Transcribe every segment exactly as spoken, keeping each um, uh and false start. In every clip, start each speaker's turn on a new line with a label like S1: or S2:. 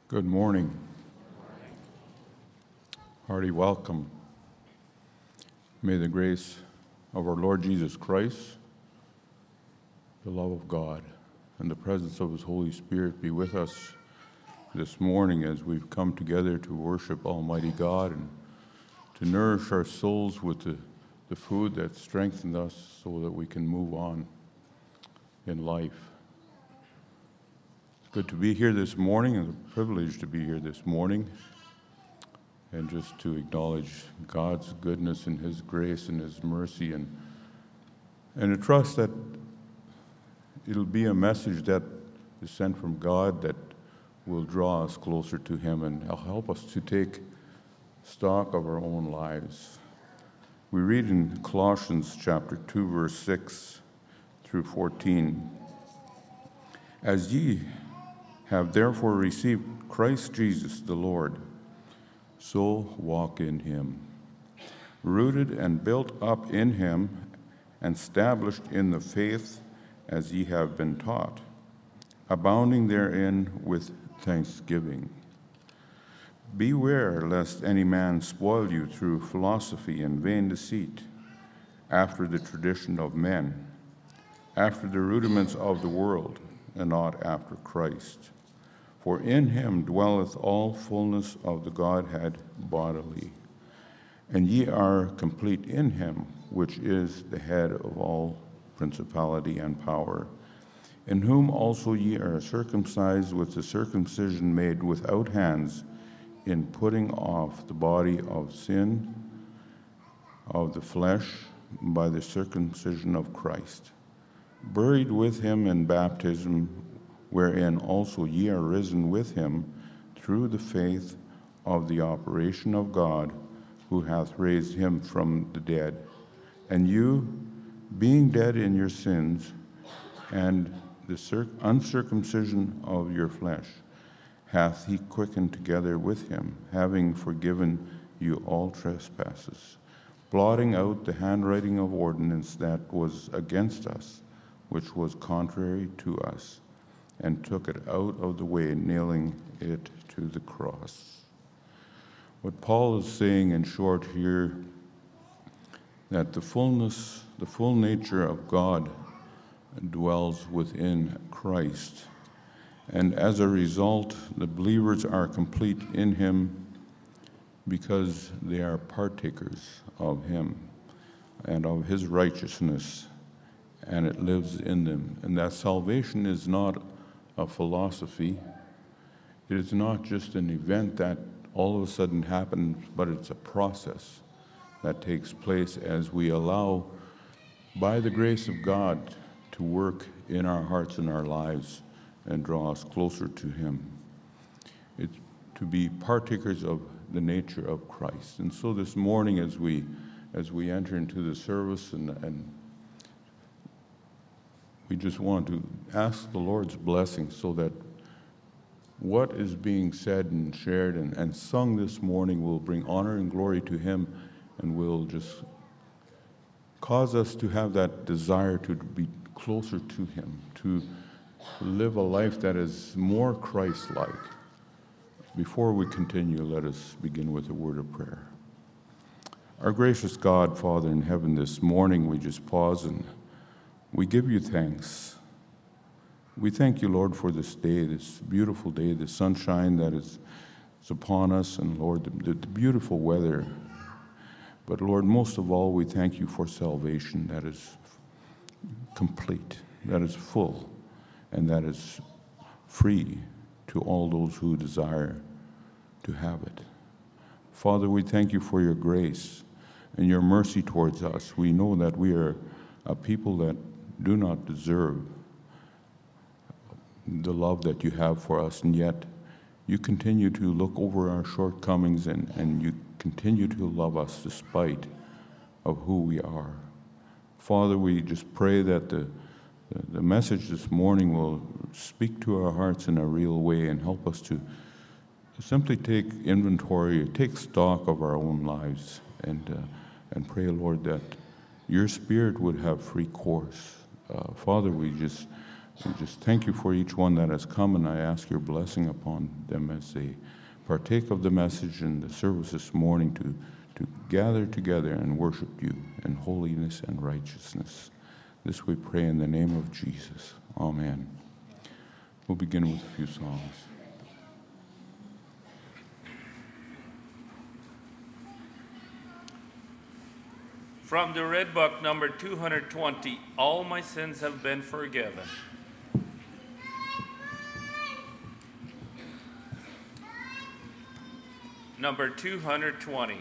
S1: Good morning. Hearty welcome. May the grace of our Lord Jesus Christ, the love of God, and the presence of His Holy Spirit be with us this morning as we've come together to worship Almighty God and to nourish our souls with the, the food that strengthens us so that we can move on in life. Good to be here this morning, and a privilege to be here this morning, and just to acknowledge God's goodness and His grace and His mercy, and and to trust that it'll be a message that is sent from God that will draw us closer to Him and help us to take stock of our own lives. We read in Colossians chapter two, verse six through fourteen, "As ye have therefore received Christ Jesus the Lord, so walk in Him, rooted and built up in Him, and established in the faith as ye have been taught, abounding therein with thanksgiving. Beware lest any man spoil you through philosophy and vain deceit, after the tradition of men, after the rudiments of the world, and not after Christ. For in Him dwelleth all fullness of the Godhead bodily. And ye are complete in Him, which is the head of all principality and power, in whom also ye are circumcised with the circumcision made without hands, in putting off the body of sin of the flesh by the circumcision of Christ, buried with Him in baptism, wherein also ye are risen with Him through the faith of the operation of God, who hath raised Him from the dead. And you, being dead in your sins and the circ- uncircumcision of your flesh, hath He quickened together with Him, having forgiven you all trespasses, blotting out the handwriting of ordinance that was against us, which was contrary to us, and took it out of the way, nailing it to the cross." What Paul is saying in short here, that the fullness, the full nature of God dwells within Christ. And as a result, the believers are complete in Him because they are partakers of Him and of His righteousness, and it lives in them. And that salvation is not a philosophy. It is not just an event that all of a sudden happens, but it's a process that takes place as we allow, by the grace of God, to work in our hearts and our lives and draw us closer to Him. It's to be partakers of the nature of Christ. And so this morning, as we as we enter into the service, and, and we just want to ask the Lord's blessing so that what is being said and shared and, and sung this morning will bring honor and glory to Him, and will just cause us to have that desire to be closer to Him, to live a life that is more Christ-like. Before we continue, let us begin with a word of prayer. Our gracious God, Father in heaven, this morning we just pause and we give you thanks. We thank you, Lord, for this day, this beautiful day, the sunshine that is, is upon us, and Lord, the, the beautiful weather. But Lord, most of all, we thank you for salvation that is complete, that is full, and that is free to all those who desire to have it. Father, we thank you for your grace and your mercy towards us. We know that we are a people that do not deserve the love that you have for us, and yet you continue to look over our shortcomings, and, and you continue to love us despite of who we are. Father, we just pray that the, the, the message this morning will speak to our hearts in a real way and help us to simply take inventory, take stock of our own lives, and, uh, and pray, Lord, that your Spirit would have free course. Uh, Father, we just And just thank you for each one that has come, and I ask your blessing upon them as they partake of the message and the service this morning to, to gather together and worship you in holiness and righteousness. This we pray in the name of Jesus. Amen. We'll begin with a few songs.
S2: From the Red Book, number two hundred twenty, All My Sins Have Been Forgiven. Number two hundred twenty.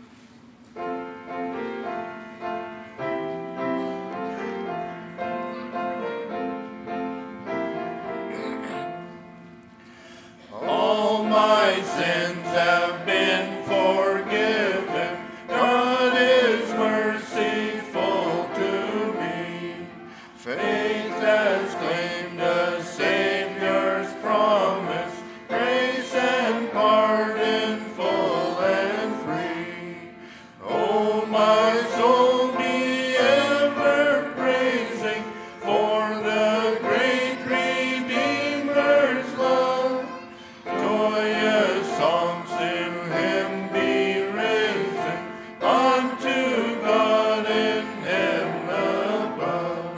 S3: All my sins have been forgiven. God is merciful to me. Faith has claimed a Savior's promise, grace and pardon full and free. Oh, my soul, be ever praising for the great Redeemer's love. Joyous songs to Him be risen, unto God in heaven above.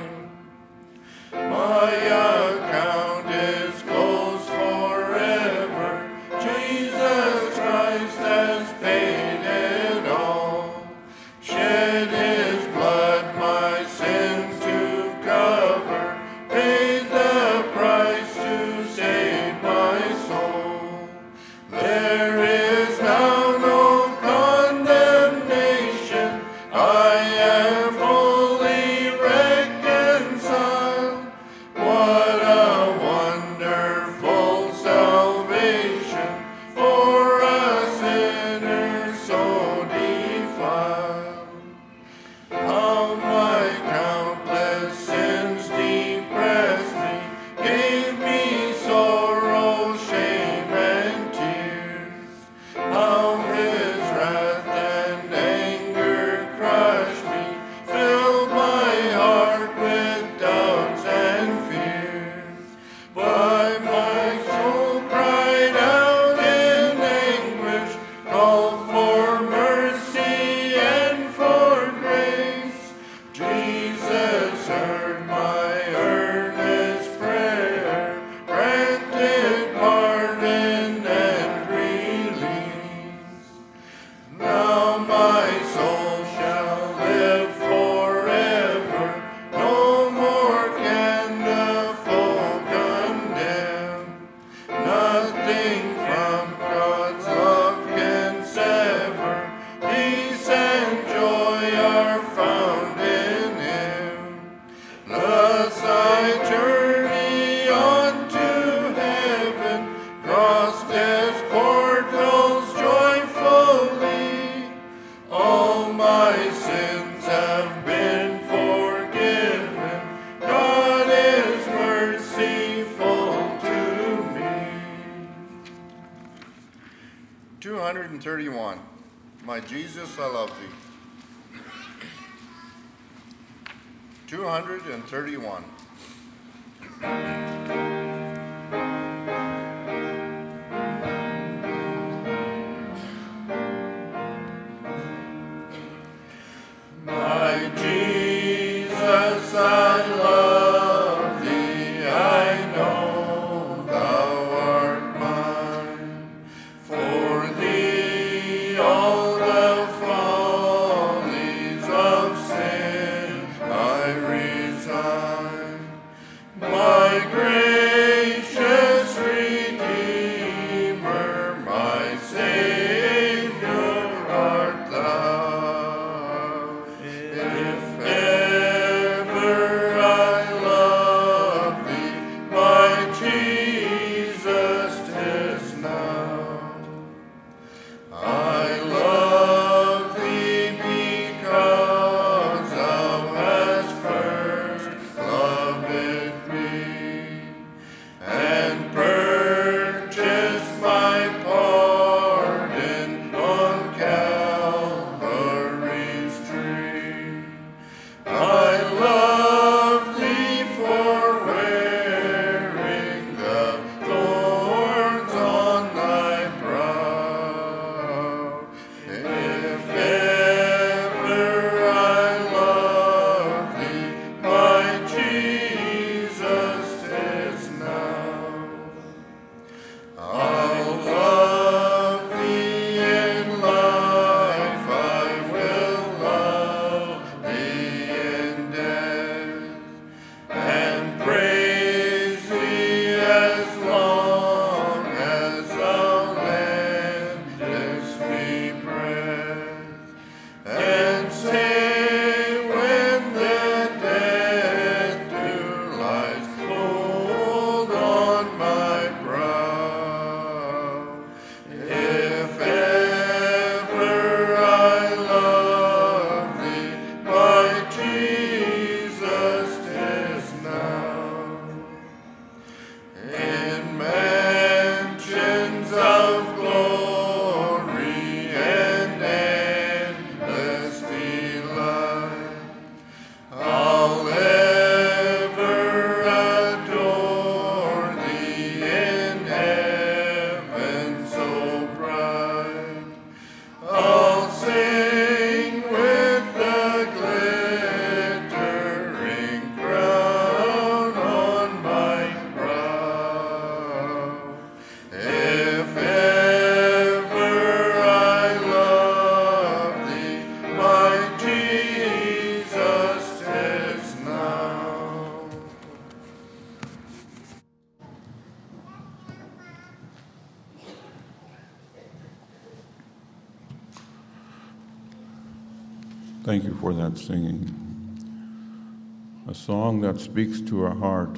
S3: My account is closed forever. Jesus Christ has paid it all. Shed His blood my sins to cover, paid the price to save my soul. There is now no condemnation. I am fully reconciled. What a wonderful salvation for a sinner so defiled. How my countless sins depressed me, gave me sorrow, shame, and tears. How His wrath and anger crushed me, filled my heart with doubts and fears. But my soul cried out in anguish, called for mercy and for grace. Jesus heard my earnest prayer, granted pardon and release. Now my soul shall live forever, no more can the foe condemn. Nothing from God's love can sever, peace and joy are found in Him. Thus I journey on to heaven, crossed His portals joyfully. All my sins have been forgiven. God is merciful to me. two hundred thirty-one. My Jesus, I love thee. two hundred thirty-one. My Jesus, I love thee, I know thou art mine. For thee all the follies of sin I resign. My
S1: Thank you for that singing. A song that speaks to our heart.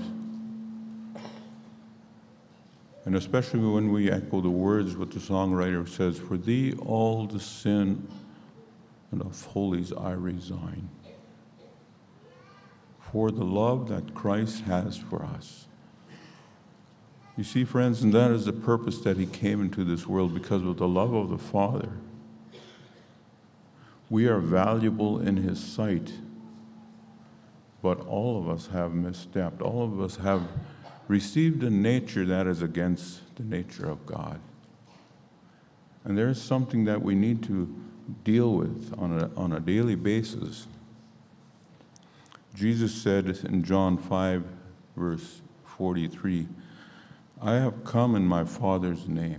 S1: And especially when we echo the words what the songwriter says, "For thee all the sin and of holies I resign, for the love that Christ has for us." You see, friends, and that is the purpose that he came into this world, because of the love of the Father. We are valuable in his sight, but all of us have misstepped. All of us have received a nature that is against the nature of God. And there is something that we need to deal with on a, on a daily basis. Jesus said in John five, verse forty-three, "I have come in my Father's name."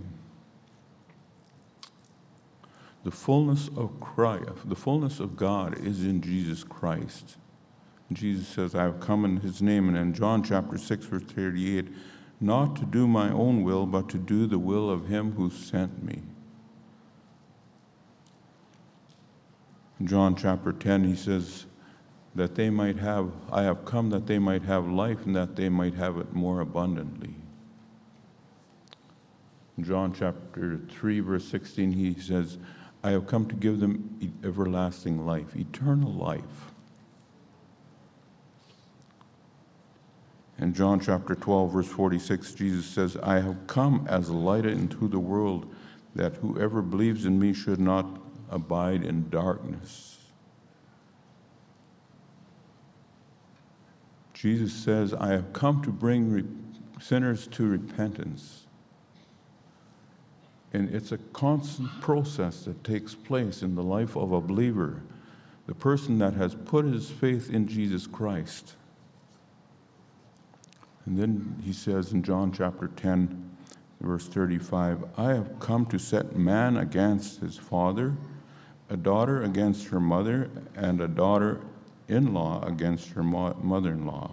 S1: The fullness of Christ, the fullness of God is in Jesus Christ. Jesus says, "I have come in his name." And in John chapter six, verse thirty-eight, "Not to do my own will, but to do the will of him who sent me." In John chapter ten, he says that they might have, "I have come that they might have life, and that they might have it more abundantly." In John chapter three, verse sixteen, he says, "I have come to give them everlasting life," eternal life. In John chapter twelve, verse forty-six, Jesus says, "I have come as a light into the world, that whoever believes in me should not abide in darkness." Jesus says, "I have come to bring re- sinners to repentance." And it's a constant process that takes place in the life of a believer, the person that has put his faith in Jesus Christ. And then he says in John chapter ten, verse thirty-five, "I have come to set man against his father, a daughter against her mother, and a daughter-in-law against her mo- mother-in-law."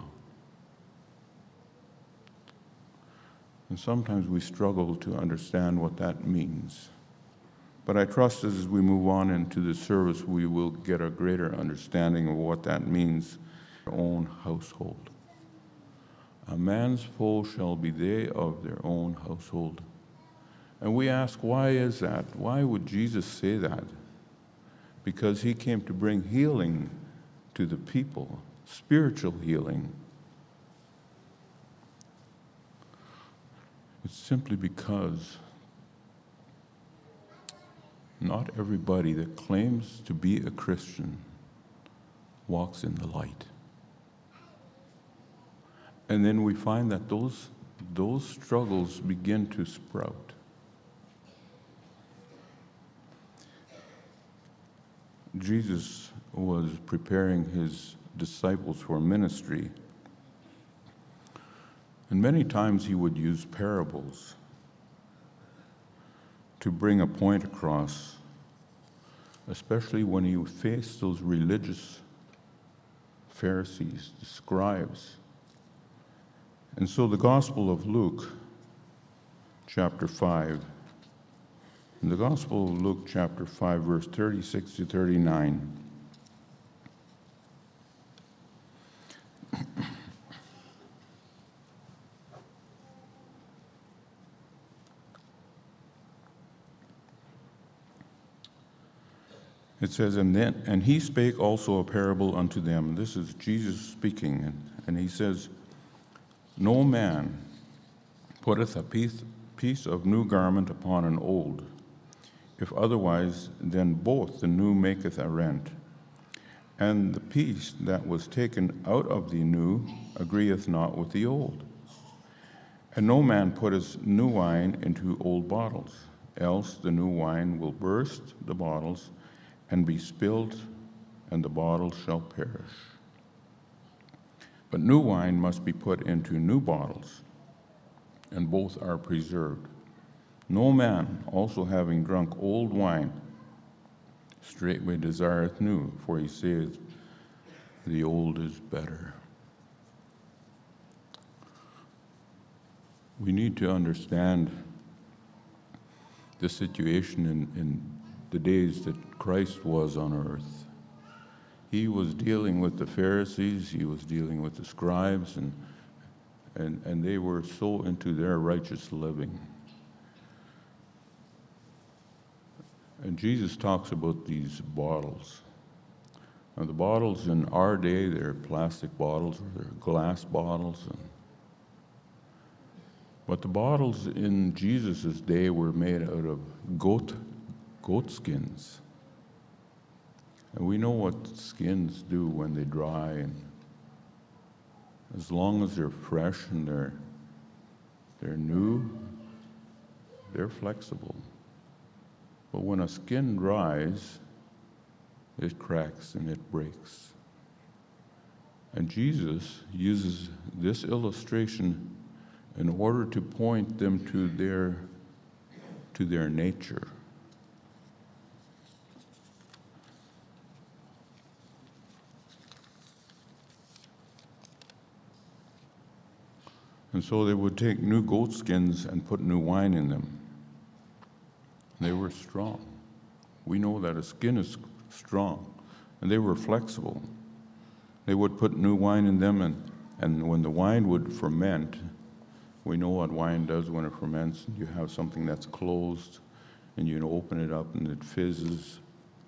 S1: And sometimes we struggle to understand what that means. But I trust as we move on into the service, we will get a greater understanding of what that means in our own household. "A man's foe shall be they of their own household." And we ask, why is that? Why would Jesus say that? Because he came to bring healing to the people, spiritual healing. It's simply because not everybody that claims to be a Christian walks in the light. And then we find that those, those struggles begin to sprout. Jesus was preparing his disciples for ministry. And many times he would use parables to bring a point across, especially when he faced those religious Pharisees, the scribes. And so the Gospel of Luke, chapter five, in the Gospel of Luke, chapter five, verse thirty-six to thirty-nine, it says, and then and he spake also a parable unto them. This is Jesus speaking, and, and he says, "No man putteth a piece, piece of new garment upon an old. If otherwise, then both the new maketh a rent. And the piece that was taken out of the new agreeth not with the old. And no man putteth new wine into old bottles, else the new wine will burst the bottles, and be spilled, and the bottles shall perish. But new wine must be put into new bottles, and both are preserved. No man, also having drunk old wine, straightway desireth new, for he saith, the old is better." We need to understand the situation in, in the days that Christ was on earth. He was dealing with the Pharisees, he was dealing with the scribes, and, and, and they were so into their righteous living. And Jesus talks about these bottles. Now, the bottles in our day, they're plastic bottles or they're glass bottles. And, but the bottles in Jesus' day were made out of goat, goat skins. And we know what skins do when they dry, and as long as they're fresh and they're, they're new, they're flexible. But when a skin dries, it cracks and it breaks. And Jesus uses this illustration in order to point them to their, to their nature. And so they would take new goat skins and put new wine in them. They were strong. We know that a skin is strong, and they were flexible. They would put new wine in them, and, and when the wine would ferment, we know what wine does when it ferments. You have something that's closed, and you open it up, and it fizzes.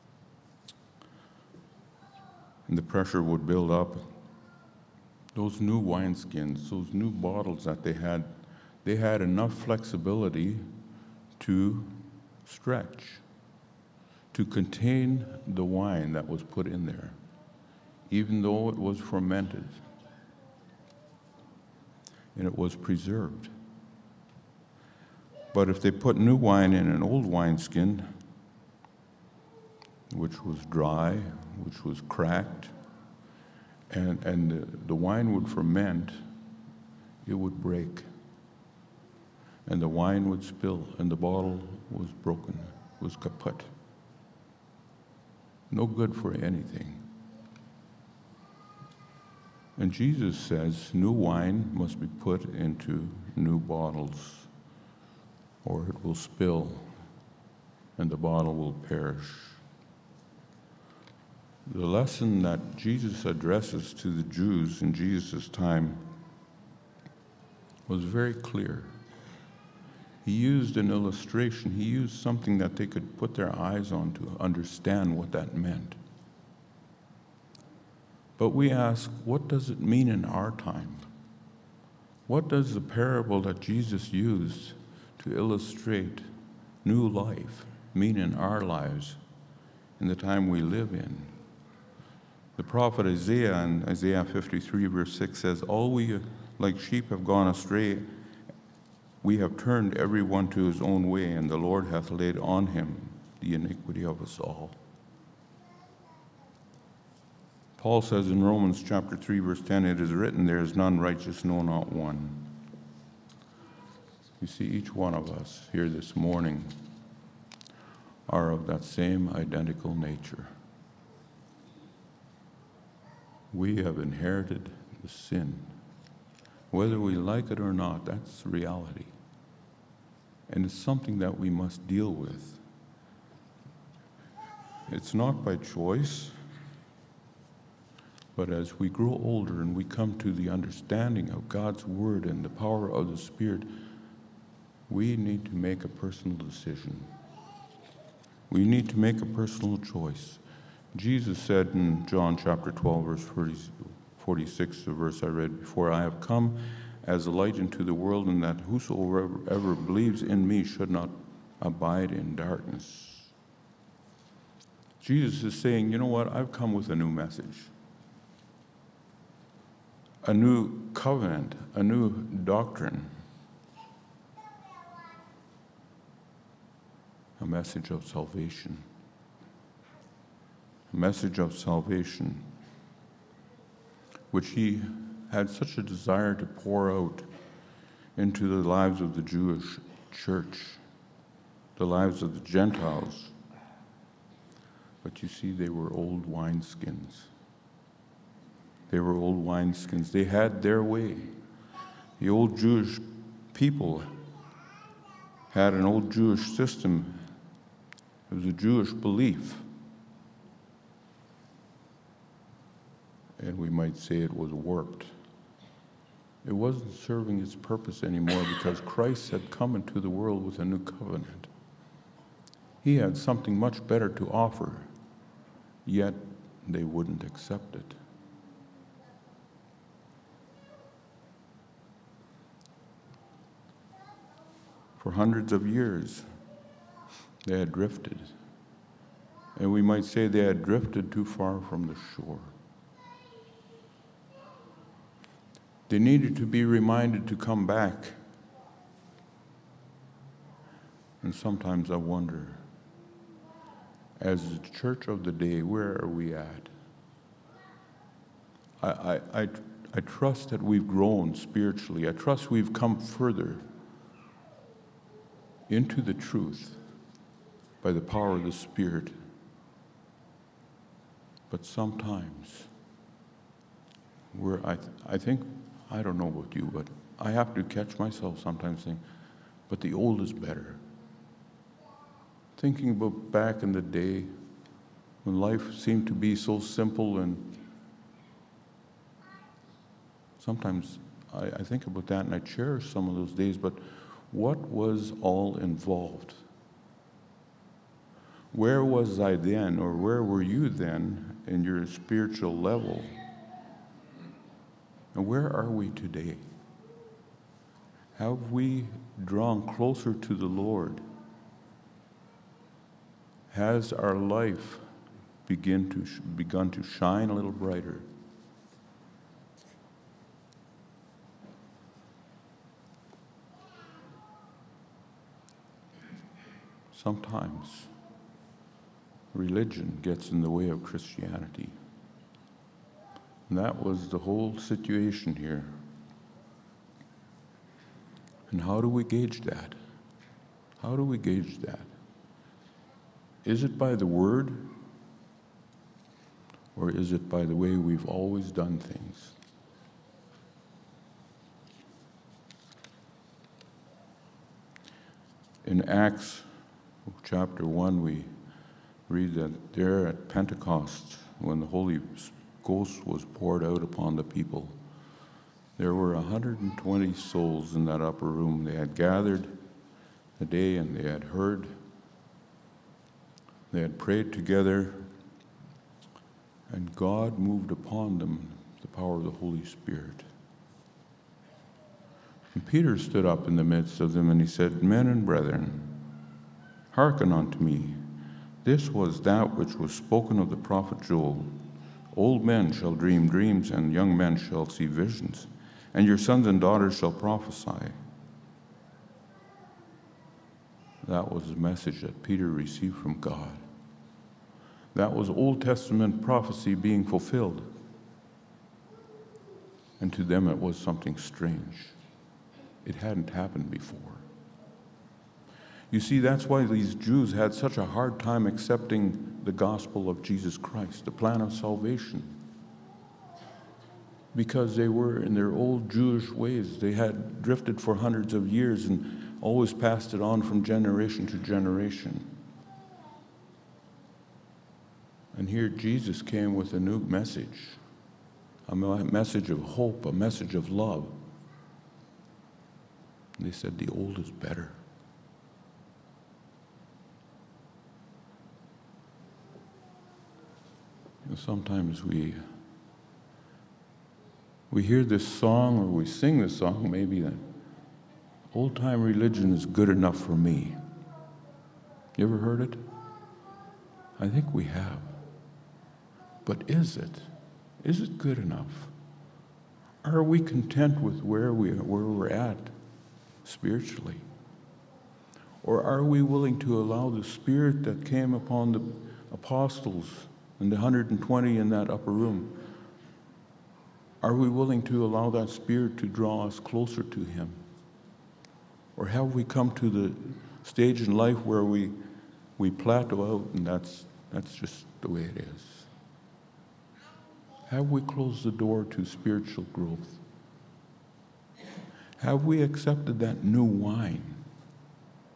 S1: And the pressure would build up. Those new wineskins, those new bottles that they had, they had enough flexibility to stretch, to contain the wine that was put in there, even though it was fermented and it was preserved. But if they put new wine in an old wineskin, which was dry, which was cracked, and, and the, the wine would ferment, it would break. And the wine would spill, and the bottle was broken, was kaput. No good for anything. And Jesus says new wine must be put into new bottles, or it will spill, and the bottle will perish. The lesson that Jesus addresses to the Jews in Jesus' time was very clear. He used an illustration. He used something that they could put their eyes on to understand what that meant. But we ask, what does it mean in our time? What does the parable that Jesus used to illustrate new life mean in our lives in the time we live in? The prophet Isaiah in Isaiah fifty-three verse six says, all we like sheep have gone astray. We have turned every one to his own way, and the Lord hath laid on him the iniquity of us all. Paul says in Romans chapter three verse ten, it is written, there is none righteous, no, not one. You see, each one of us here this morning are of that same identical nature. We have inherited the sin. Whether we like it or not, that's reality. And it's something that we must deal with. It's not by choice, but as we grow older and we come to the understanding of God's Word and the power of the Spirit, we need to make a personal decision. We need to make a personal choice. Jesus said in John chapter twelve, verse forty-six, the verse I read before, I have come as a light into the world, and that whosoever ever believes in me should not abide in darkness. Jesus is saying, you know what, I've come with a new message, a new covenant, a new doctrine, a message of salvation. A message of salvation, which he had such a desire to pour out into the lives of the Jewish church, the lives of the Gentiles. But you see, they were old wineskins. They were old wineskins. They had their way. The old Jewish people had an old Jewish system. It was a Jewish belief. and we might say it was warped. It wasn't serving its purpose anymore because Christ had come into the world with a new covenant. He had something much better to offer, yet they wouldn't accept it. For hundreds of years, they had drifted. And we might say they had drifted too far from the shore. They needed to be reminded to come back. And sometimes I wonder, as the church of the day, where are we at? I, I, I, I trust that we've grown spiritually. I trust we've come further into the truth by the power of the Spirit. But sometimes, we're, I, th- I think, I don't know about you, but I have to catch myself sometimes saying, but the old is better. Thinking about back in the day when life seemed to be so simple, and sometimes I, I think about that and I cherish some of those days, but what was all involved? Where was I then, or where were you then in your spiritual level? And where are we today? Have we drawn closer to the Lord? Has our life begin to sh- begun to shine a little brighter? Sometimes religion gets in the way of Christianity. And that was the whole situation here. And how do we gauge that? How do we gauge that? Is it by the Word? Or is it by the way we've always done things? In Acts chapter one, we read that there at Pentecost, when the Holy Ghost was poured out upon the people, there were one hundred twenty souls in that upper room. They had gathered the day and they had heard. They had prayed together, and God moved upon them the power of the Holy Spirit. And Peter stood up in the midst of them and he said, "Men and brethren, hearken unto me. This was that which was spoken of the prophet Joel. Old men shall dream dreams, and young men shall see visions, and your sons and daughters shall prophesy." That was the message that Peter received from God. That was Old Testament prophecy being fulfilled. And to them it was something strange. It hadn't happened before. You see, that's why these Jews had such a hard time accepting the gospel of Jesus Christ, the plan of salvation. Because they were in their old Jewish ways. They had drifted for hundreds of years and always passed it on from generation to generation. And here Jesus came with a new message, a message of hope, a message of love. And they said the old is better. You know, sometimes we we hear this song or we sing this song, maybe that old-time religion is good enough for me. You ever heard it? I think we have. But is it? Is it good enough? Are we content with where we where we're at spiritually? Or are we willing to allow the Spirit that came upon the apostles and the one hundred twenty in that upper room, are we willing to allow that Spirit to draw us closer to Him? Or have we come to the stage in life where we we plateau out and that's that's just the way it is? Have we closed the door to spiritual growth? Have we accepted that new wine?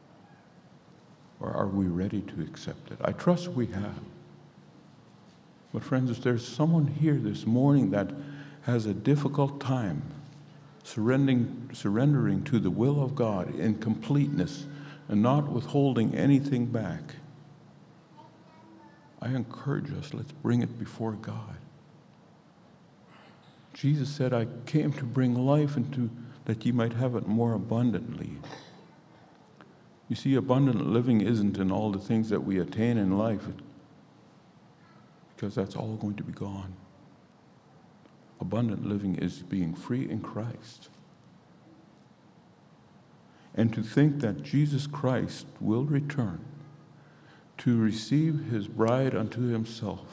S1: Or are we ready to accept it? I trust we have. But friends, if there's someone here this morning that has a difficult time surrendering, surrendering to the will of God in completeness and not withholding anything back, I encourage us, let's bring it before God. Jesus said, I came to bring life into that ye might have it more abundantly. You see, abundant living isn't in all the things that we attain in life, because that's all going to be gone. Abundant living is being free in Christ. And to think that Jesus Christ will return to receive his bride unto himself.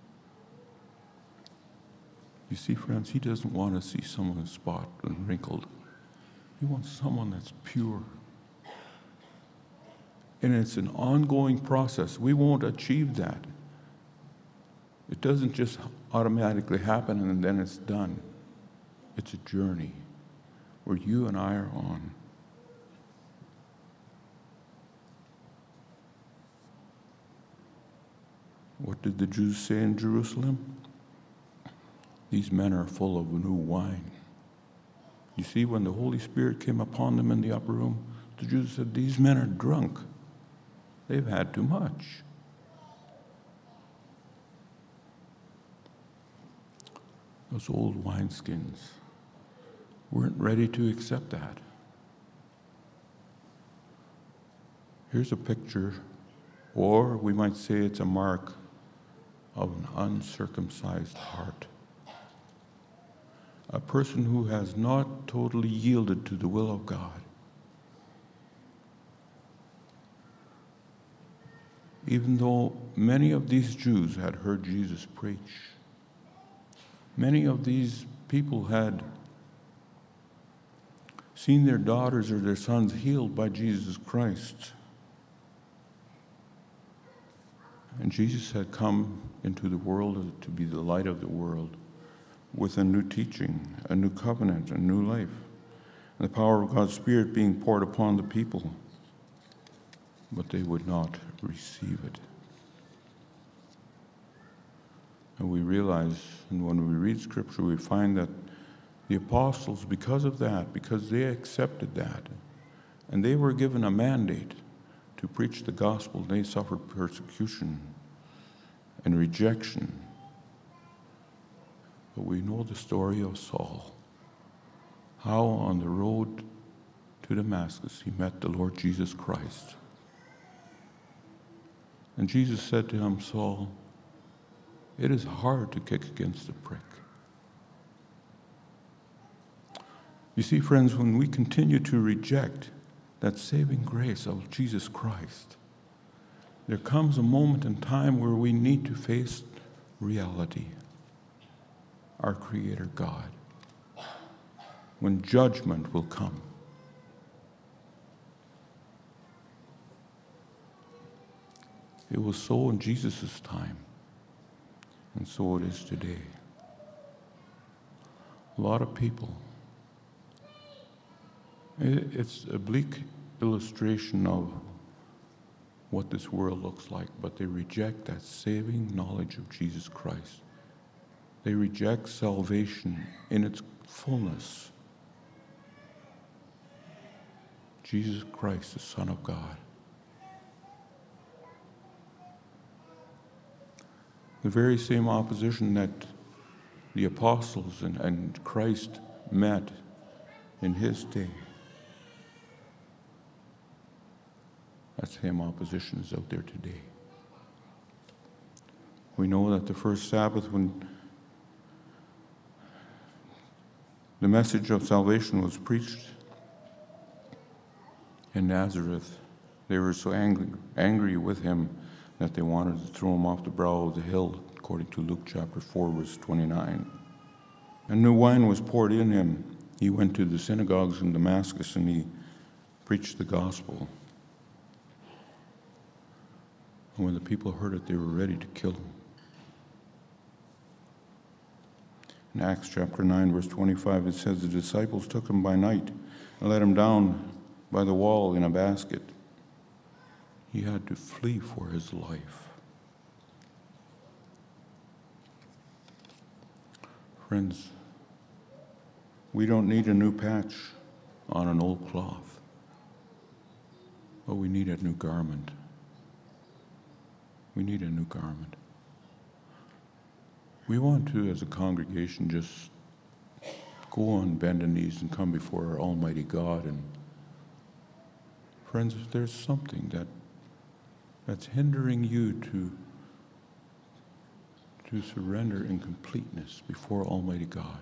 S1: You see, friends, he doesn't want to see someone spotted and wrinkled. He wants someone that's pure. And it's an ongoing process. We won't achieve that. It doesn't just automatically happen and then it's done. It's a journey where you and I are on. What did the Jews say in Jerusalem? These men are full of new wine. You see, when the Holy Spirit came upon them in the upper room, the Jews said, these men are drunk. They've had too much. Those old wineskins weren't ready to accept that. Here's a picture, or we might say it's a mark of an uncircumcised heart. A person who has not totally yielded to the will of God. Even though many of these Jews had heard Jesus preach, many of these people had seen their daughters or their sons healed by Jesus Christ. And Jesus had come into the world to be the light of the world with a new teaching, a new covenant, a new life, and the power of God's Spirit being poured upon the people. But they would not receive it. And we realize, and when we read Scripture, we find that the apostles, because of that, because they accepted that, and they were given a mandate to preach the gospel, they suffered persecution and rejection. But we know the story of Saul, how on the road to Damascus he met the Lord Jesus Christ. And Jesus said to him, Saul, it is hard to kick against the prick. You see, friends, when we continue to reject that saving grace of Jesus Christ, there comes a moment in time where we need to face reality, our Creator God, when judgment will come. It was so in Jesus' time, and so it is today. A lot of people, it's a bleak illustration of what this world looks like, but they reject that saving knowledge of Jesus Christ. They reject salvation in its fullness. Jesus Christ, the Son of God. The very same opposition that the apostles and, and Christ met in his day, that same opposition is out there today. We know that the first Sabbath, when the message of salvation was preached in Nazareth, they were so angry, angry with him that they wanted to throw him off the brow of the hill, according to Luke chapter four, verse twenty-nine. And new wine was poured in him. He went to the synagogues in Damascus and he preached the gospel. And when the people heard it, they were ready to kill him. In Acts chapter nine, verse twenty-five, it says, the disciples took him by night and let him down by the wall in a basket. He had to flee for his life. Friends, we don't need a new patch on an old cloth, but we need a new garment. We need a new garment. We want to, as a congregation, just go on bended knees and come before our Almighty God. And friends, if there's something that that's hindering you to to surrender in completeness before Almighty God,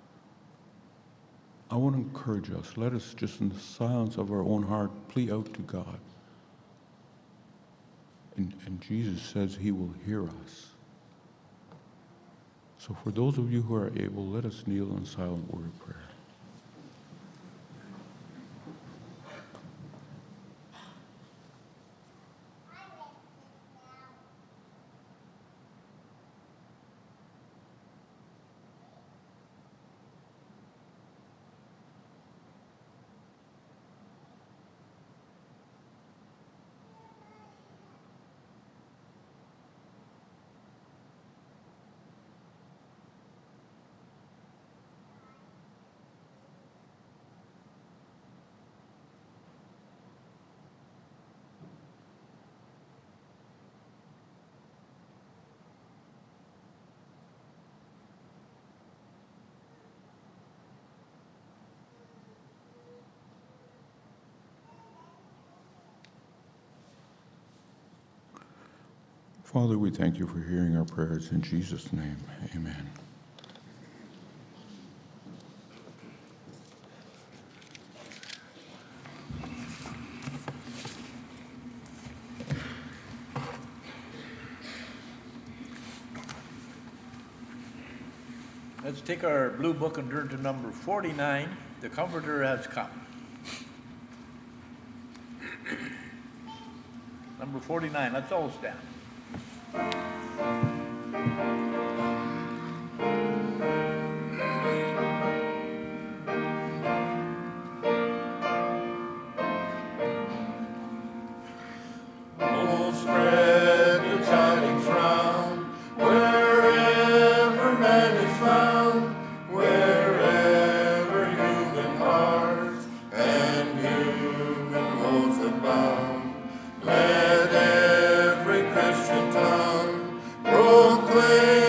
S1: I want to encourage us. Let us just in the silence of our own heart plead out to God. And, and Jesus says he will hear us. So for those of you who are able, let us kneel in silent word of prayer. Father, we thank you for hearing our prayers in Jesus' name. Amen.
S4: Let's take our blue book and turn to number forty-nine. The Comforter has come. Number forty-nine, let's all stand.
S3: Oh, spread the tidings round, wherever man is found, wherever human hearts and human woes abound. Let every Christian tongue proclaim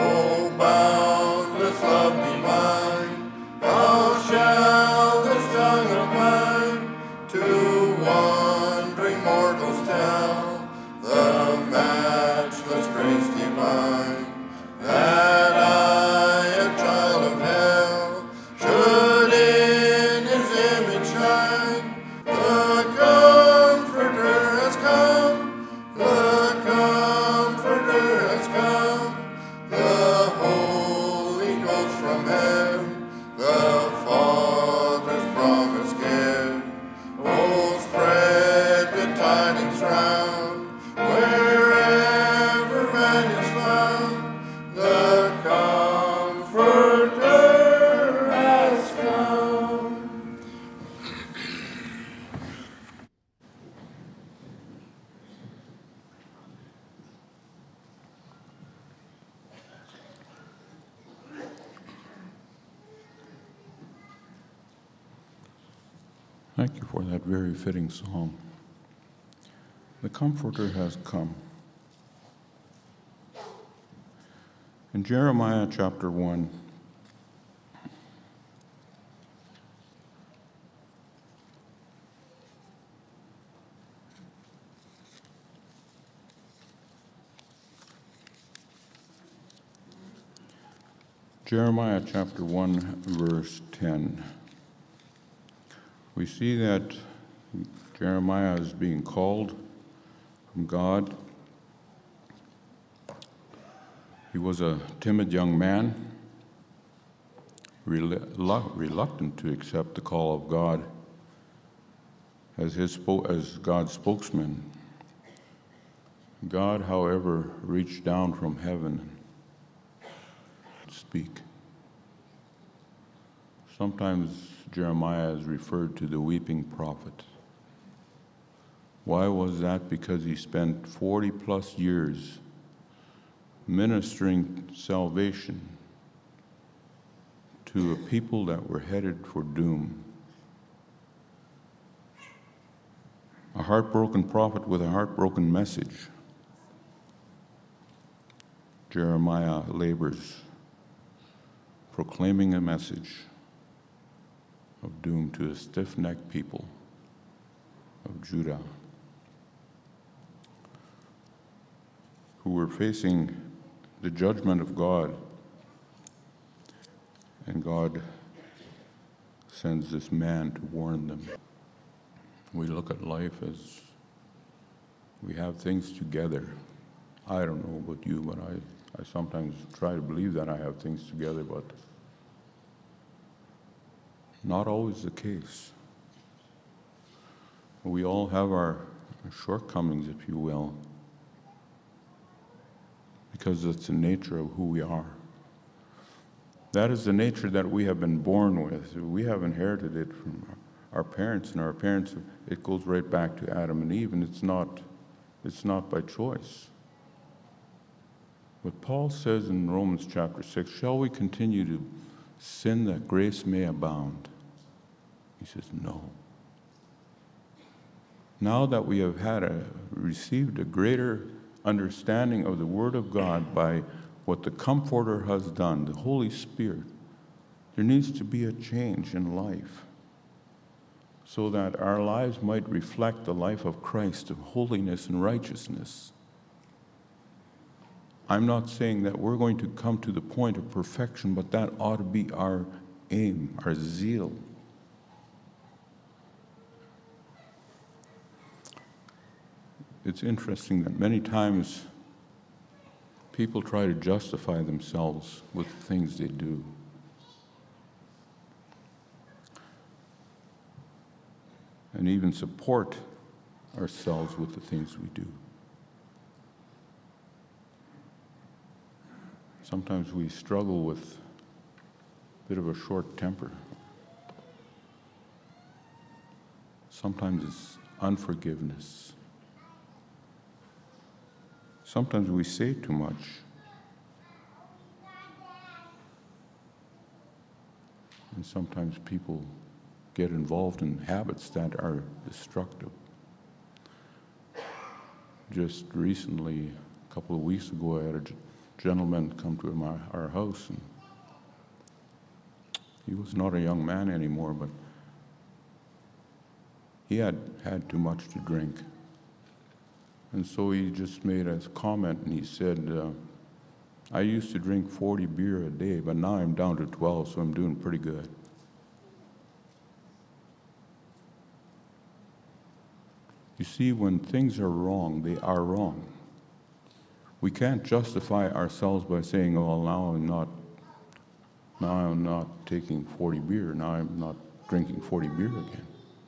S3: O boundless love divine, how shall this tongue of mine to wandering mortals tell the matchless grace divine, that I, a child of hell, should in his image shine? The Comforter has come, the Comforter has come, the Holy Ghost from heaven, the Father's promise give. Oh, spread good tidings round, wherever man is found, the Comforter has come.
S1: Thank you for that very fitting song. The Comforter has come. In Jeremiah chapter one, Jeremiah chapter one, verse ten. We see that Jeremiah is being called from God. He was a timid young man, relu- reluctant to accept the call of God as his spo- as God's spokesman. God, however, reached down from heaven to speak. Sometimes Jeremiah is referred to the weeping prophet. Why was that? Because he spent forty plus years ministering salvation to a people that were headed for doom. A heartbroken prophet with a heartbroken message. Jeremiah labors proclaiming a message of doom to a stiff-necked people of Judah who were facing the judgment of God, and God sends this man to warn them. We look at life as we have things together. I don't know about you, but I, I sometimes try to believe that I have things together, but not always the case. We all have our shortcomings, if you will, because it's the nature of who we are. That is the nature that we have been born with. We have inherited it from our parents, and our parents, it goes right back to Adam and Eve, and it's not, it's not by choice. But Paul says in Romans chapter six, shall we continue to sin that grace may abound? He says, no. Now that we have had a, received a greater understanding of the Word of God by what the Comforter has done, the Holy Spirit, there needs to be a change in life so that our lives might reflect the life of Christ of holiness and righteousness. I'm not saying that we're going to come to the point of perfection, but that ought to be our aim, our zeal. It's interesting that many times people try to justify themselves with the things they do. And even support ourselves with the things we do. Sometimes we struggle with a bit of a short temper. Sometimes it's unforgiveness. Sometimes we say too much. And sometimes people get involved in habits that are destructive. Just recently, a couple of weeks ago, I had a gentleman come to my, our house, and he was not a young man anymore, but he had had too much to drink. And so he just made a comment, and he said, uh, I used to drink forty beer a day, but now I'm down to twelve, so I'm doing pretty good. You see, when things are wrong, they are wrong. We can't justify ourselves by saying, oh, now I'm not, now I'm not taking forty beer, now I'm not drinking forty beer again.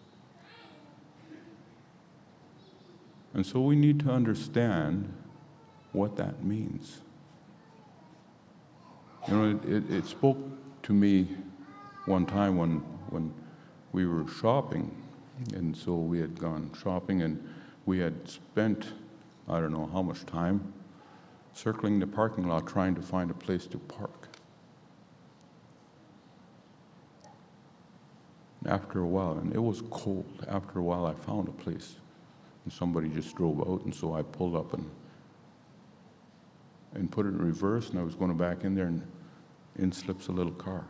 S1: And so we need to understand what that means. You know, it, it, it spoke to me one time when, when we were shopping, and so we had gone shopping, and we had spent, I don't know how much time, circling the parking lot trying to find a place to park. After a while, and it was cold, after a while I found a place, and somebody just drove out, and so I pulled up and and put it in reverse, and I was going back in there, and in slips a little car.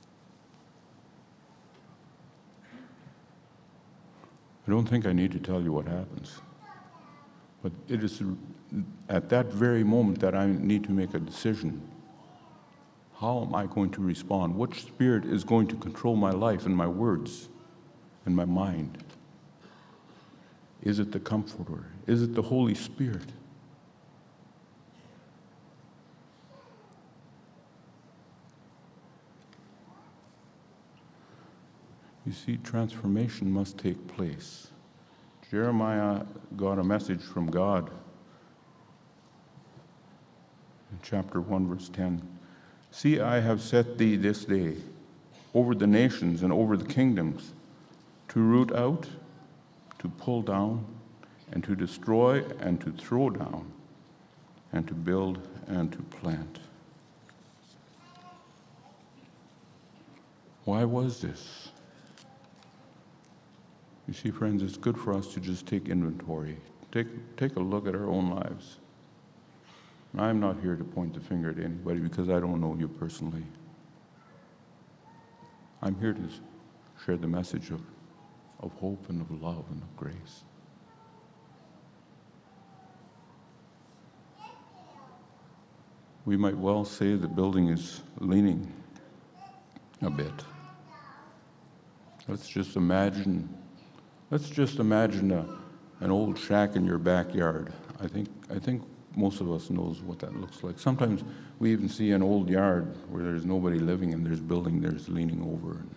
S1: I don't think I need to tell you what happens, but it is at that very moment that I need to make a decision. How am I going to respond? Which spirit is going to control my life and my words and my mind? Is it the Comforter? Is it the Holy Spirit? You see, transformation must take place. Jeremiah got a message from God in chapter one, verse ten. See, I have set thee this day over the nations and over the kingdoms, to root out, to pull down, and to destroy, and to throw down, and to build, and to plant. Why was this? You see, friends, it's good for us to just take inventory. Take, take a look at our own lives. And I'm not here to point the finger at anybody because I don't know you personally. I'm here to share the message of, of hope and of love and of grace. We might well say the building is leaning a bit. Let's just imagine Let's just imagine a, an old shack in your backyard. I think I think most of us knows what that looks like. Sometimes we even see an old yard where there's nobody living and there's building there's leaning over. And,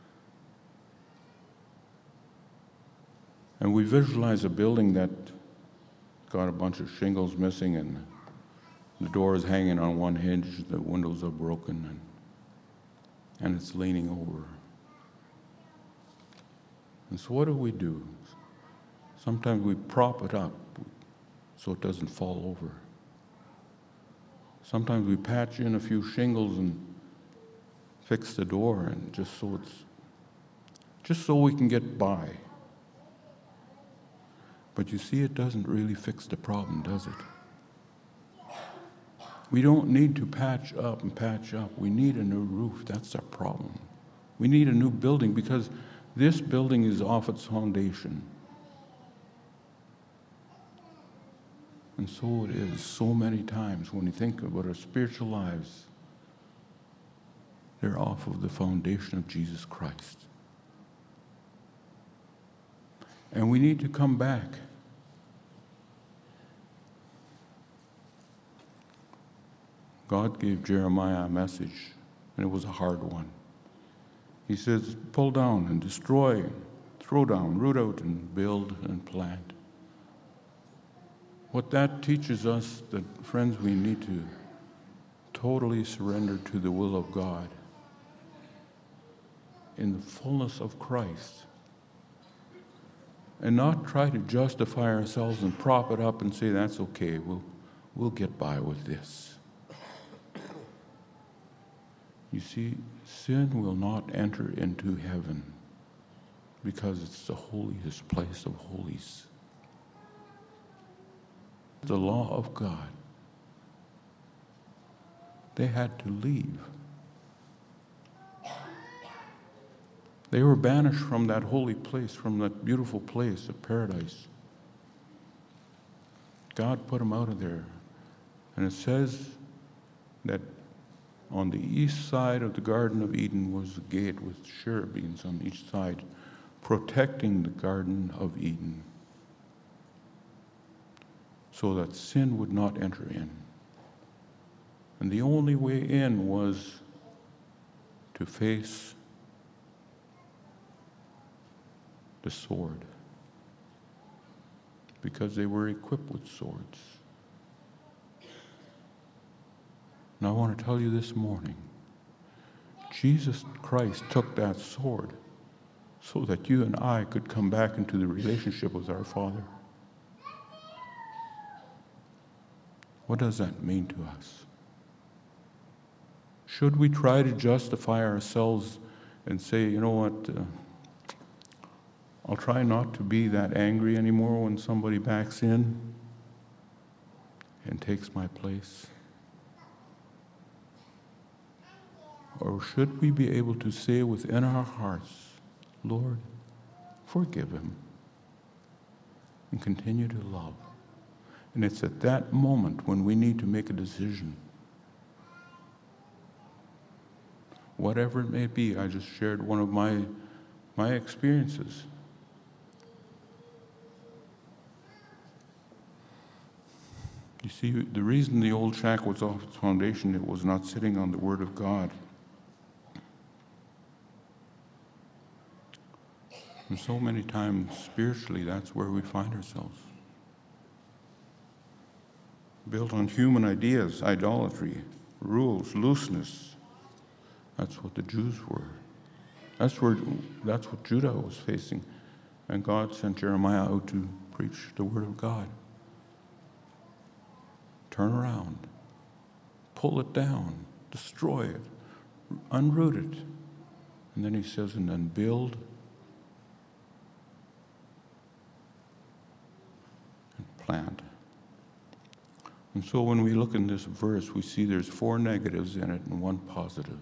S1: and we visualize a building that got a bunch of shingles missing, and the door is hanging on one hinge, the windows are broken, and, and it's leaning over. And so what do we do? Sometimes we prop it up so it doesn't fall over. Sometimes we patch in a few shingles and fix the door, and just so it's just so we can get by. But you see, it doesn't really fix the problem, does it? We don't need to patch up and patch up. We need a new roof. That's our problem. We need a new building because this building is off its foundation. And so it is so many times when you think about our spiritual lives, they're off of the foundation of Jesus Christ. And we need to come back. God gave Jeremiah a message, and it was a hard one. He says, pull down and destroy, throw down, root out, and build and plant. What that teaches us, that, friends, we need to totally surrender to the will of God in the fullness of Christ, and not try to justify ourselves and prop it up and say, that's okay, we'll, we'll get by with this. You see, sin will not enter into heaven because it's the holiest place of holies. The law of God. they had to leave. They were banished from that holy place, from that beautiful place of paradise. God put them out of there. And it says that on the east side of the Garden of Eden was a gate with cherubims on each side, protecting the Garden of Eden, so that sin would not enter in. And the only way in was to face the sword, because they were equipped with swords. And I want to tell you this morning, Jesus Christ took that sword so that you and I could come back into the relationship with our Father. What does that mean to us? Should we try to justify ourselves and say, you know what, uh, I'll try not to be that angry anymore when somebody backs in and takes my place? Or should we be able to say within our hearts, Lord, forgive him, and continue to love? And it's at that moment when we need to make a decision. Whatever it may be, I just shared one of my, my experiences. You see, the reason the old shack was off its foundation, it was not sitting on the Word of God. And so many times, spiritually, that's where we find ourselves. Built on human ideas, idolatry, rules, looseness. That's what the Jews were. That's where, that's what Judah was facing. And God sent Jeremiah out to preach the Word of God. Turn around, pull it down, destroy it, unroot it. And then he says, and then build and plant. And so when we look in this verse, we see there's four negatives in it and one positive.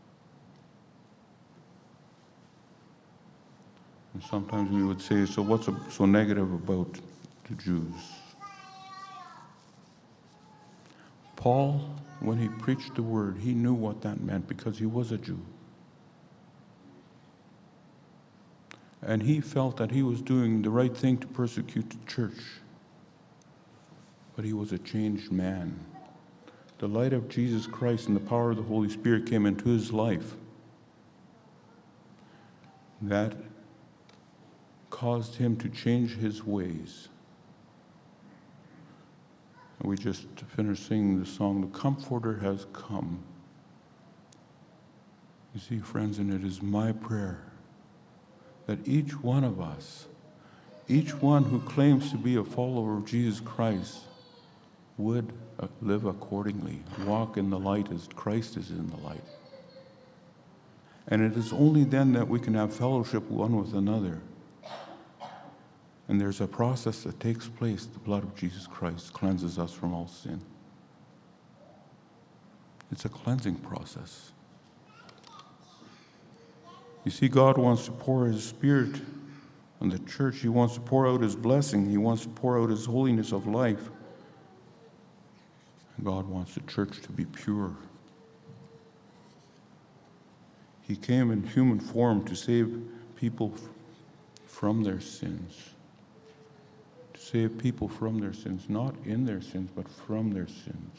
S1: And sometimes we would say, so what's so negative about the Jews? Paul, when he preached the word, he knew what that meant because he was a Jew. And he felt that he was doing the right thing to persecute the church. But he was a changed man. The light of Jesus Christ and the power of the Holy Spirit came into his life. That caused him to change his ways. We just finished singing the song, "The Comforter has come." You see, friends, and it is my prayer that each one of us, each one who claims to be a follower of Jesus Christ, would live accordingly, walk in the light as Christ is in the light. And it is only then that we can have fellowship one with another. And there's a process that takes place. The blood of Jesus Christ cleanses us from all sin. It's a cleansing process. You see, God wants to pour his Spirit on the church. He wants to pour out his blessing. He wants to pour out his holiness of life. And God wants the church to be pure. He came in human form to save people from their sins. Save people from their sins, not in their sins, but from their sins.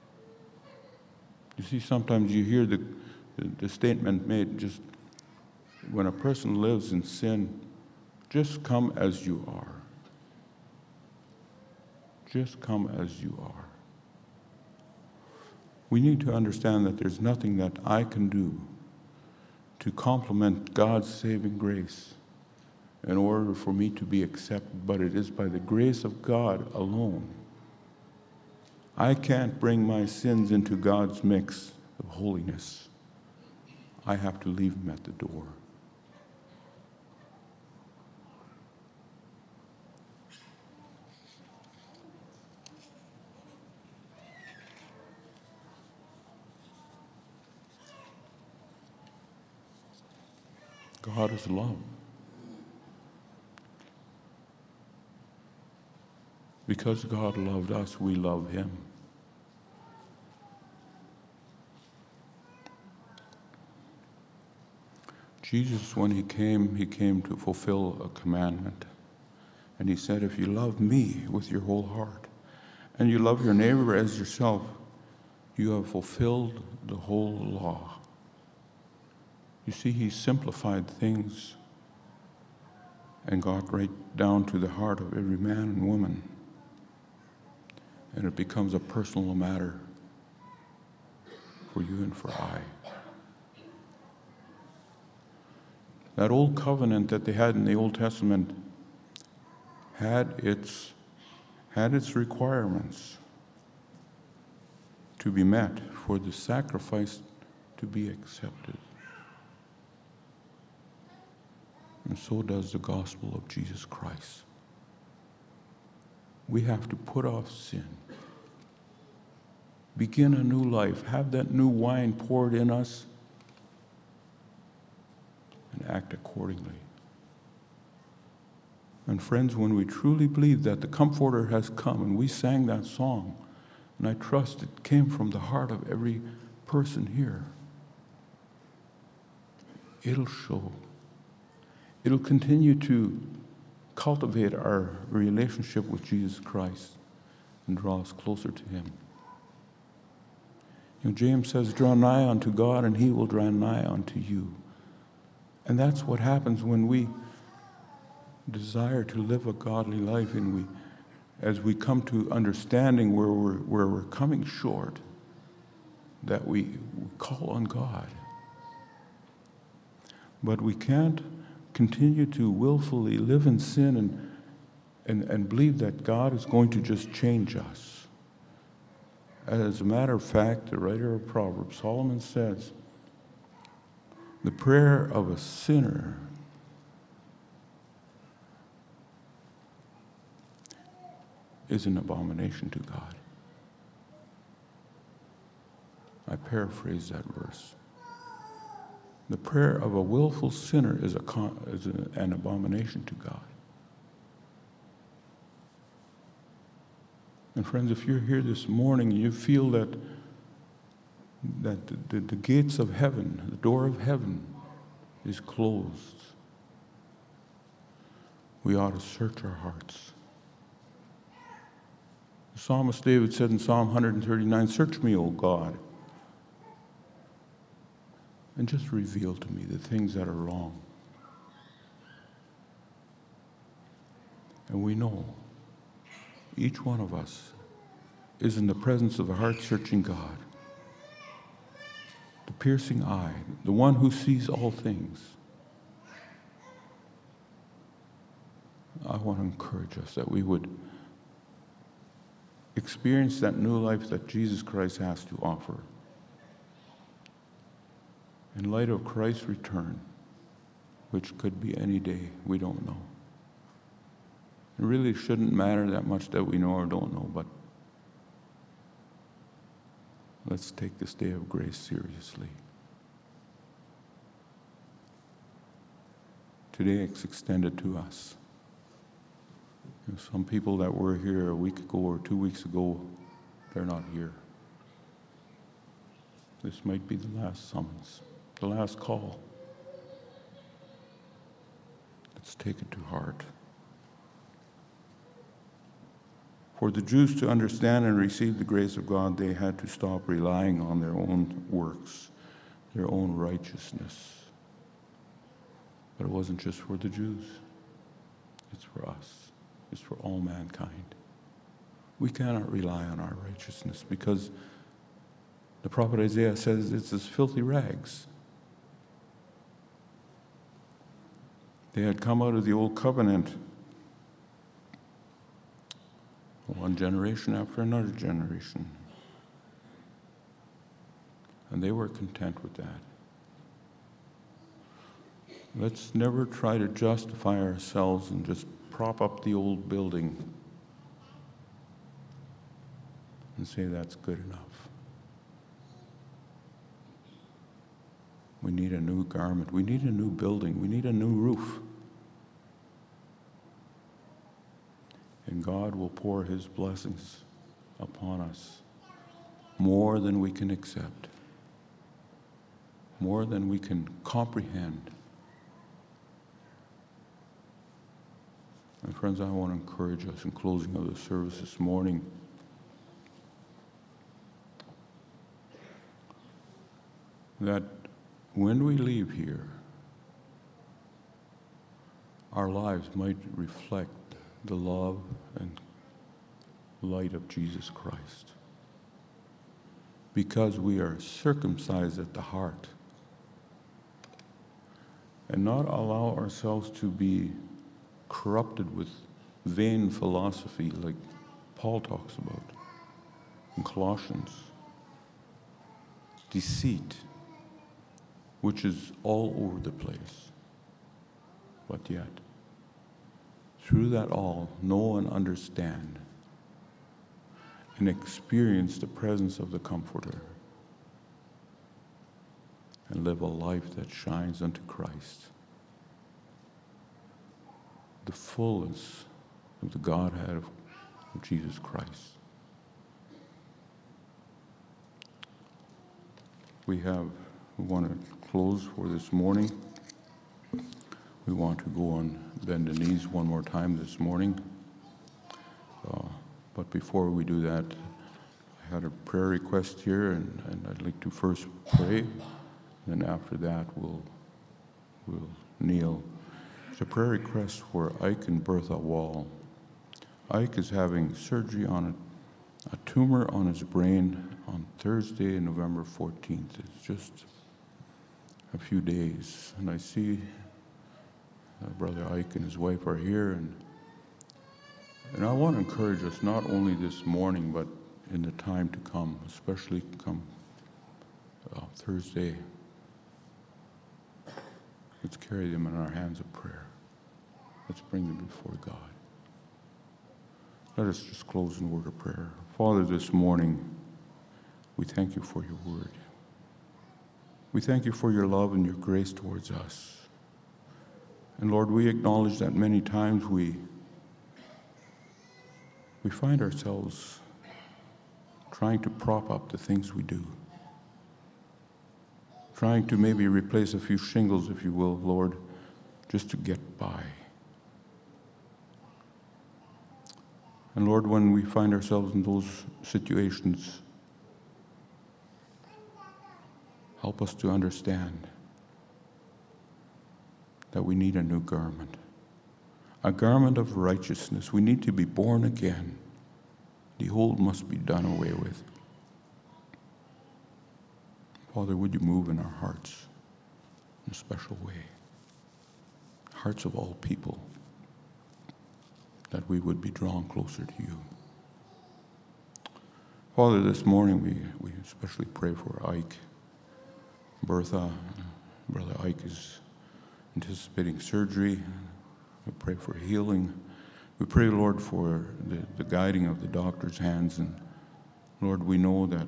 S1: You see, sometimes you hear the, the, the statement made, just when a person lives in sin, just come as you are. Just come as you are. We need to understand that there's nothing that I can do to complement God's saving grace in order for me to be accepted, but it is by the grace of God alone. I can't bring my sins into God's mix of holiness. I have to leave them at the door. God is love. Because God loved us, we love him. Jesus, when he came, he came to fulfill a commandment. And he said, if you love me with your whole heart, and you love your neighbor as yourself, you have fulfilled the whole law. You see, he simplified things and got right down to the heart of every man and woman. And it becomes a personal matter for you and for I. That old covenant that they had in the Old Testament had its, had its requirements to be met for the sacrifice to be accepted. And so does the gospel of Jesus Christ. We have to put off sin, begin a new life, have that new wine poured in us, and act accordingly. And friends, when we truly believe that the Comforter has come, and we sang that song, and I trust it came from the heart of every person here, it'll show. It'll continue to cultivate our relationship with Jesus Christ and draw us closer to him. You know, James says, draw nigh unto God, and he will draw nigh unto you. And that's what happens when we desire to live a godly life, and we, as we come to understanding where we're, where we're coming short, that we, we call on God. But we can't continue to willfully live in sin and, and, and believe that God is going to just change us. As a matter of fact, the writer of Proverbs, Solomon, says, the prayer of a sinner is an abomination to God. I paraphrase that verse. The prayer of a willful sinner is, a, is a, an abomination to God. And friends, if you're here this morning and you feel that, that the, the, the gates of heaven, the door of heaven is closed, we ought to search our hearts. The psalmist David said in Psalm one thirty-nine, search me, O God, and just reveal to me the things that are wrong. And we know each one of us is in the presence of a heart-searching God, the piercing eye, the one who sees all things. I want to encourage us that we would experience that new life that Jesus Christ has to offer. In light of Christ's return, which could be any day, we don't know. It really shouldn't matter that much that we know or don't know, but let's take this day of grace seriously. Today it's extended to us. You know, some people that were here a week ago or two weeks ago, they're not here. This might be the last summons, the last call. Let's take it to heart. For the Jews to understand and receive the grace of God, they had to stop relying on their own works, their own righteousness. But it wasn't just for the Jews. It's for us. It's for all mankind. We cannot rely on our righteousness because the prophet Isaiah says it's as filthy rags. They had come out of the old covenant, one generation after another generation. And they were content with that. Let's never try to justify ourselves and just prop up the old building and say that's good enough. We need a new garment. We need a new building. We need a new roof. And God will pour his blessings upon us more than we can accept, more than we can comprehend. And friends, I want to encourage us in closing of the service this morning that when we leave here, our lives might reflect the love and light of Jesus Christ, because we are circumcised at the heart, and not allow ourselves to be corrupted with vain philosophy like Paul talks about in Colossians. Deceit, which is all over the place. But yet, through that all, know and understand and experience the presence of the Comforter and live a life that shines unto Christ. The fullness of the Godhead of, of Jesus Christ. We have, we want to close for this morning. We want to go on bend the knees one more time this morning. Uh, but before we do that, I had a prayer request here, and, and I'd like to first pray. Then after that, we'll we'll kneel. It's a prayer request for Ike and Bertha Wall. Ike is having surgery on a, a tumor on his brain on Thursday, November fourteenth. It's just a few days. And I see uh, Brother Ike and his wife are here. And, and I want to encourage us not only this morning, but in the time to come, especially come uh, Thursday. Let's carry them in our hands of prayer. Let's bring them before God. Let us just close in a word of prayer. Father, this morning, we thank you for your word. We thank you for your love and your grace towards us. And Lord, we acknowledge that many times we, we find ourselves trying to prop up the things we do. Trying to maybe replace a few shingles, if you will, Lord, just to get by. And Lord, when we find ourselves in those situations, help us to understand that we need a new garment, a garment of righteousness. We need to be born again. The old must be done away with. Father, would you move in our hearts in a special way? Hearts of all people, that we would be drawn closer to you. Father, this morning we, we especially pray for Ike. Bertha, Brother Ike is anticipating surgery. We pray for healing. We pray, Lord, for the, the guiding of the doctor's hands. And Lord, we know that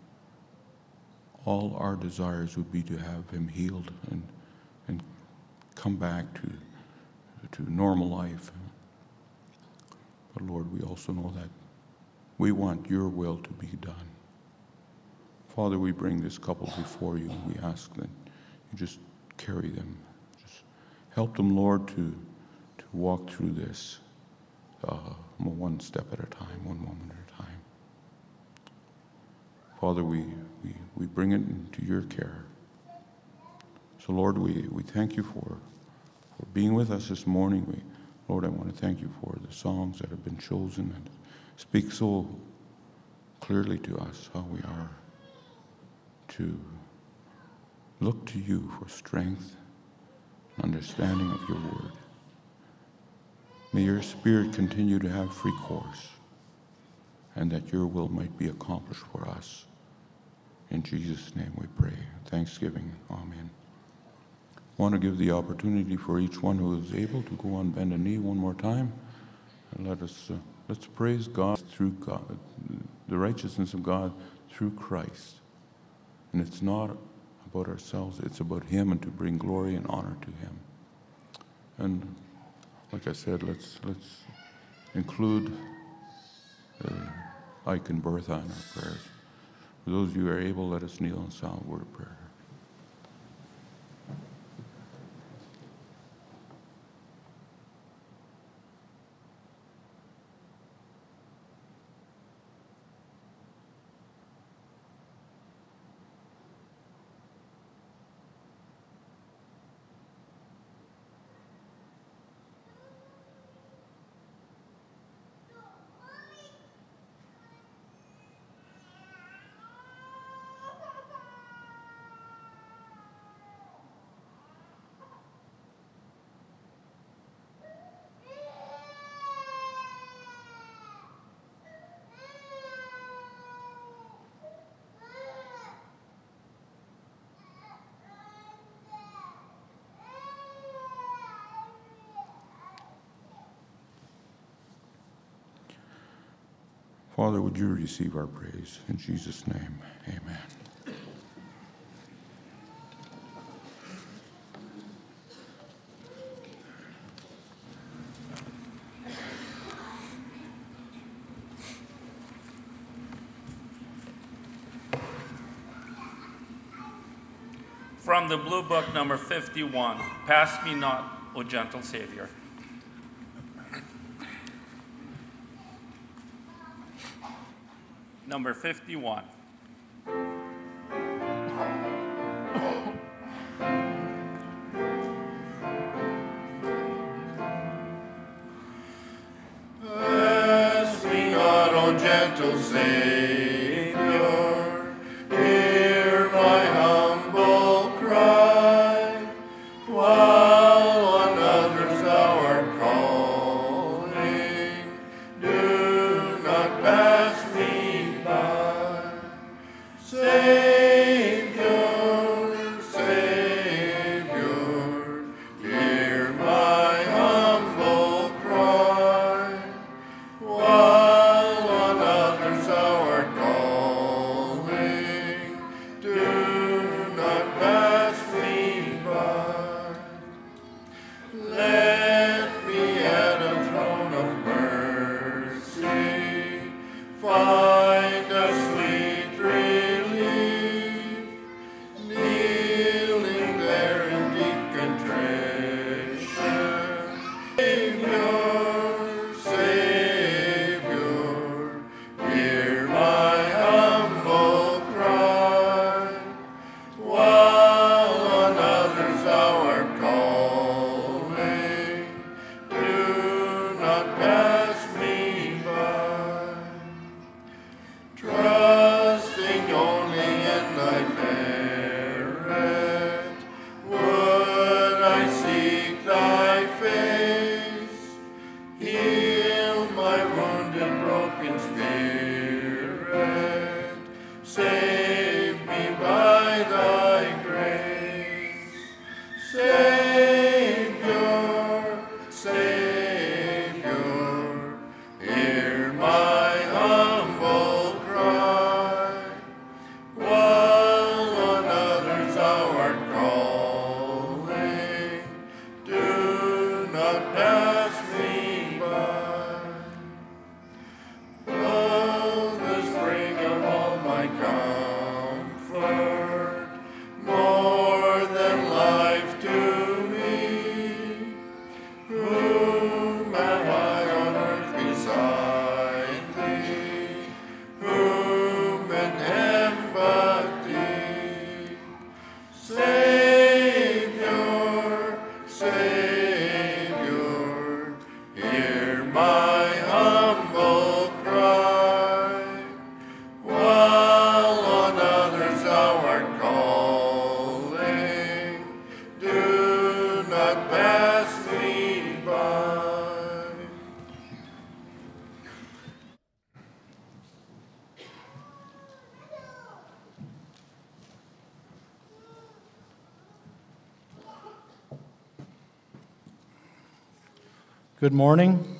S1: all our desires would be to have him healed and and come back to to normal life. But Lord, we also know that we want your will to be done. Father, we bring this couple before you, and we ask that you just carry them. Just help them, Lord, to, to walk through this uh, one step at a time, one moment at a time. Father, we, we, we bring it into your care. So, Lord, we, we thank you for, for being with us this morning. We, Lord, I want to thank you for the songs that have been chosen and speak so clearly to us how we are to look to you for strength and understanding of your word. May your Spirit continue to have free course, and that your will might be accomplished for us. In Jesus' name we pray. Thanksgiving. Amen. I want to give the opportunity for each one who is able to go on bend a knee one more time, and let us uh, let's praise God through God, the righteousness of God through Christ. And it's not a about ourselves. It's about Him and to bring glory and honor to Him. And like I said, let's let's include uh, Ike and Bertha in our prayers. For those of you who are able, let us kneel and say a word of prayer. Father, would you receive our praise? In Jesus' name, amen.
S2: From the Blue Book, number fifty-one, Pass Me Not, O Gentle Savior. Number fifty-one.
S3: Pass me not, O gentle Savior, hear my humble cry, while on others thou art calling, do not pass me by. Savior, Savior, hear my humble cry, while on others thou art calling, do not pass me by. Let me at a throne of mercy find a sweet relief, kneeling there in deep contrition. Savior, Savior, hear my humble cry, while on others thou art calling, do not pass me by. Trusting only in thy merit, would I seek thy face, heal my wounded, broken spirit, save me by thy grace. Savior, Savior, hear my humble cry, while on others thou art calling, do not pass me by. Oh, the spring of all my comfort, more than life to me, whom have I on earth beside thee? Whom in heaven but thee? Savior, Savior, hear my humble cry, while on others thou art calling, do not pass me by.
S5: Good morning.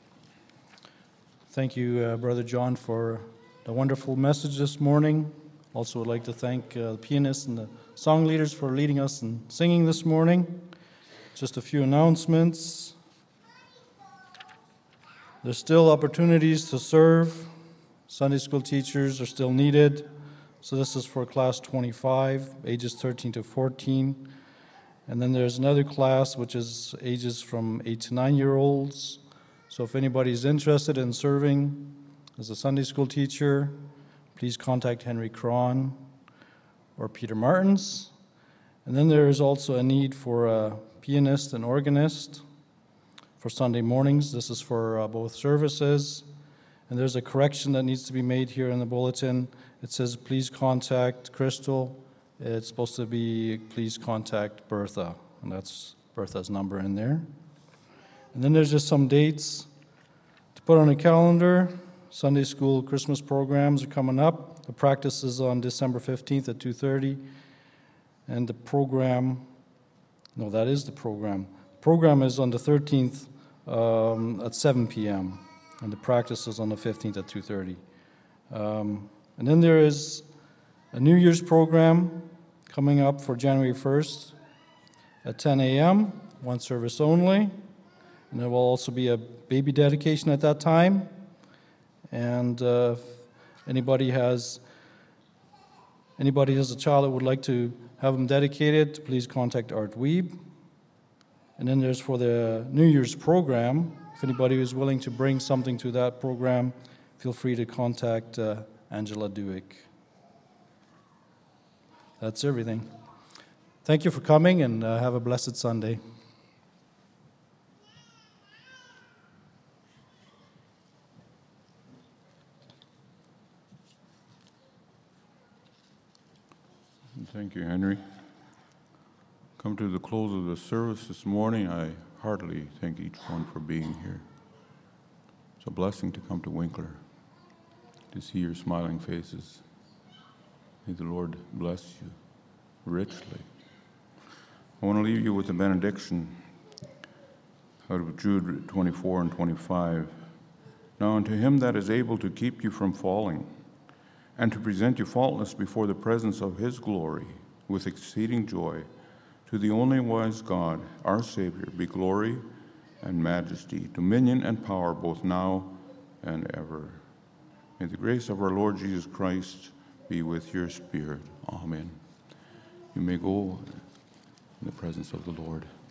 S5: Thank you, uh, Brother John, for the wonderful message this morning. Also would like to thank uh, the pianists and the song leaders for leading us in singing this morning. Just a few announcements. There's still opportunities to serve. Sunday school teachers are still needed. So this is for class twenty-five, ages thirteen to fourteen. And then there's another class which is ages from eight to nine-year-olds. So if anybody's interested in serving as a Sunday school teacher, please contact Henry Cron or Peter Martins. And then there is also a need for a pianist and organist for Sunday mornings. This is for uh, both services. And there's a correction that needs to be made here in the bulletin. It says, please contact Crystal. It's supposed to be, please contact Bertha. And that's Bertha's number in there. And then there's just some dates to put on a calendar. Sunday school Christmas programs are coming up. The practice is on December fifteenth at two thirty. And the program, no, that is the program. The program is on the thirteenth um, at seven p.m. And the practice is on the fifteenth at two thirty. Um, and then there is a New Year's program coming up for January first at ten a.m., one service only. And there will also be a baby dedication at that time. And uh, if anybody has anybody has a child that would like to have them dedicated, please contact Art Weeb. And then there's for the New Year's program. If anybody is willing to bring something to that program, feel free to contact uh, Angela Dewick. That's everything. Thank you for coming, and uh, have a blessed Sunday.
S1: Thank you, Henry. Come to the close of the service this morning. I heartily thank each one for being here. It's a blessing to come to Winkler, to see your smiling faces. May the Lord bless you richly. I want to leave you with a benediction out of Jude twenty-four and twenty-five. Now unto him that is able to keep you from falling, and to present you faultless before the presence of his glory with exceeding joy, to the only wise God, our Savior, be glory and majesty, dominion and power, both now and ever. May the grace of our Lord Jesus Christ be with your spirit. Amen. You may go in the presence of the Lord.